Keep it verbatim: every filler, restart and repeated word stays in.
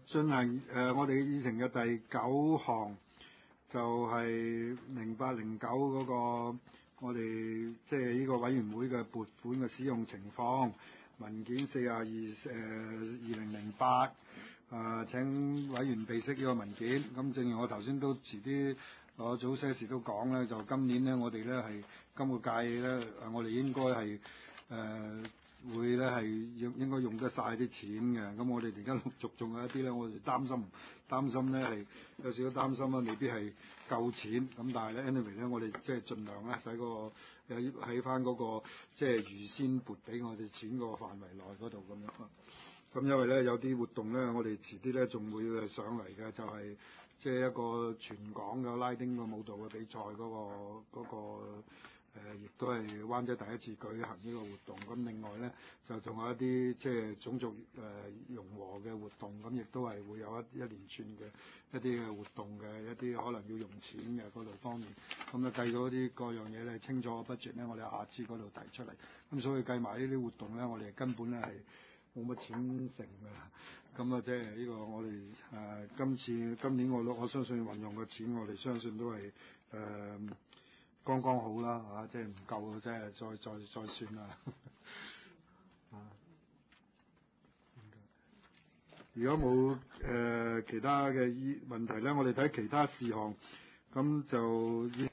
進行誒、呃、我哋議程嘅第九項，就係零八零九嗰個我哋即係呢個委員會嘅撥款嘅使用情況，文件四廿二誒二零零八誒請委員備悉呢個文件。咁正如我頭先都遲啲我早些時都講咧，就今年咧我哋咧係今個屆咧誒我哋應該係誒。呃會咧係應應該用得晒啲錢嘅，咁我哋而家陸續仲有一啲咧，我哋擔心擔心咧係有少少擔心啦，未必係夠錢，咁但係咧 anyway 咧，我哋即係盡量咧使嗰個喺喺翻嗰個即係預先撥俾我哋錢個範圍內嗰度咁樣。咁因為咧有啲活動咧，我哋遲啲咧仲會上嚟嘅，就係即係一個全港嘅拉丁個舞蹈嘅比賽嗰個嗰個。誒，亦、呃、都係灣仔第一次舉行呢個活動。咁另外咧，就仲有一啲即係種族誒、呃、融和嘅活動。咁亦都係會有一一連串嘅一啲嘅活動嘅一啲可能要用錢嘅嗰度方面。咁啊計到啲各樣嘢咧清楚嘅 budget 咧，我哋下次嗰度提出嚟。咁所以計埋呢啲活動咧，我哋根本咧係冇乜錢剩嘅。咁啊，即係呢個我哋誒、呃、今次今年我我相信運用嘅錢，我哋相信都係誒。呃剛剛好啦，嚇、啊，即係唔夠，即係再再再算啦。啊，如果冇誒、呃、其他嘅依問題咧，我哋睇其他事項，咁就。